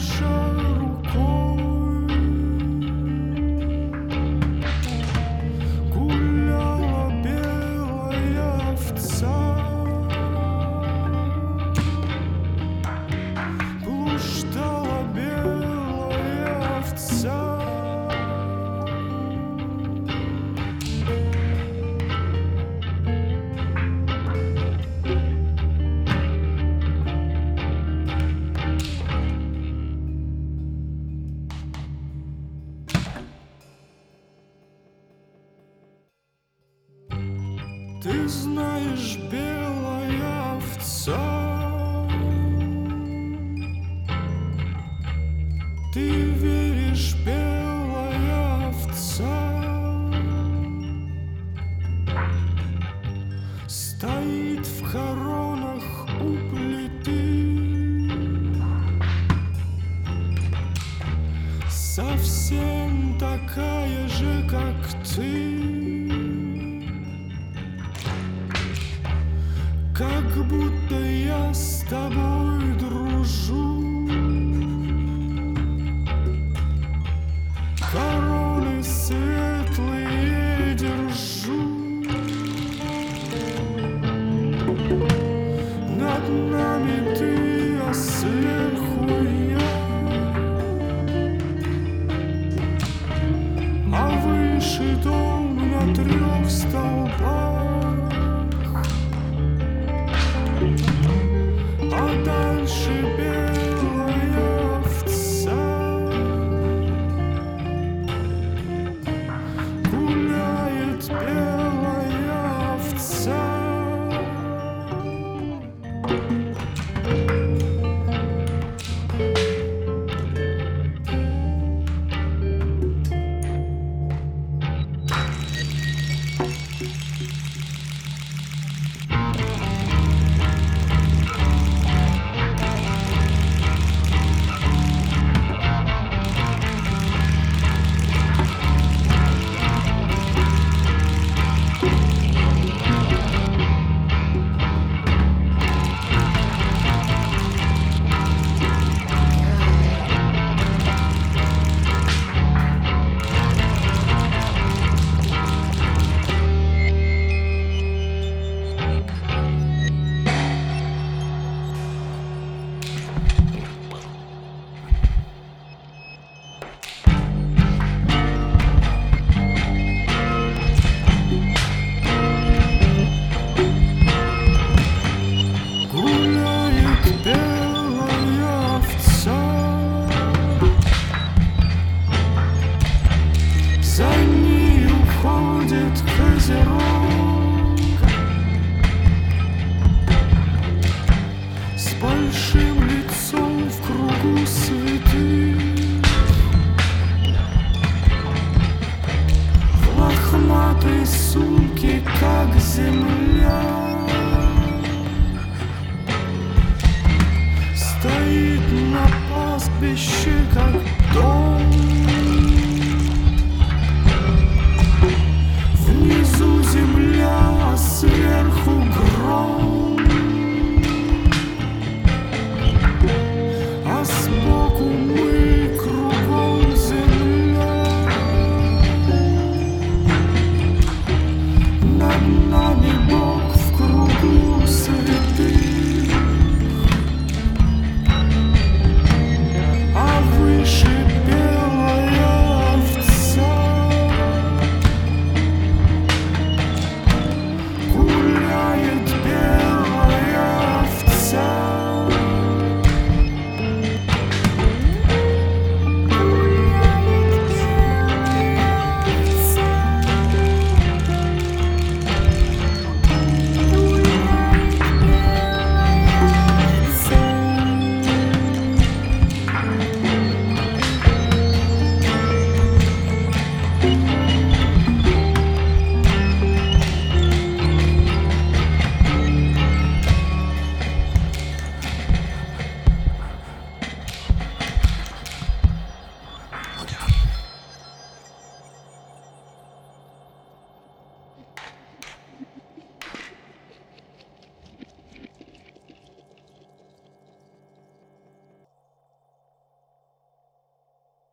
маша рукой, гуляла белая овца, блуждала белая овца. Ты знаешь, белая овца, ты веришь, белая овца, стоит в хоронах у плиты, совсем такая же, как ты. Как будто я с тобой дружу, короны светлые держу, над нами ты, а сверху я, а выше дом на 3 столбах. А дальше белая овца гуляет, белая овца. С большим лицом в кругу святых, в лохматой сумке, как земля, стоит на пастбище, как дом.